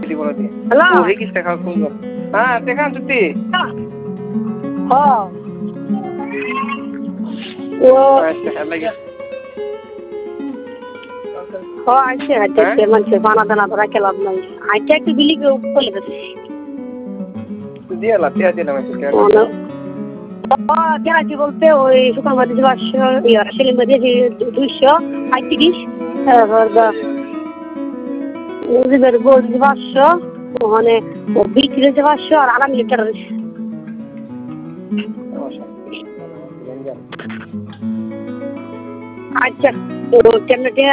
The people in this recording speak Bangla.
দিব না দিয়ে হ্যালো ওরে কি টাকা কম হ্যাঁ দেখান তুই হ্যাঁ ও আচ্ছা লাগে হ্যাঁ আইছে আইছে মানুষ বানা দানা ধরা খেলাম নাই আইছে একটু বিলি বলে দিছি দিয়ে লাতিয়া দিলাম কেরাচি বলতে ওই শুকান মাটি 500 সেলিম মাটি 235 তারপর গোল 500 ওখানে বিক্রি হয়েছে 500 আর আরাম লিটার আচ্ছা কেমন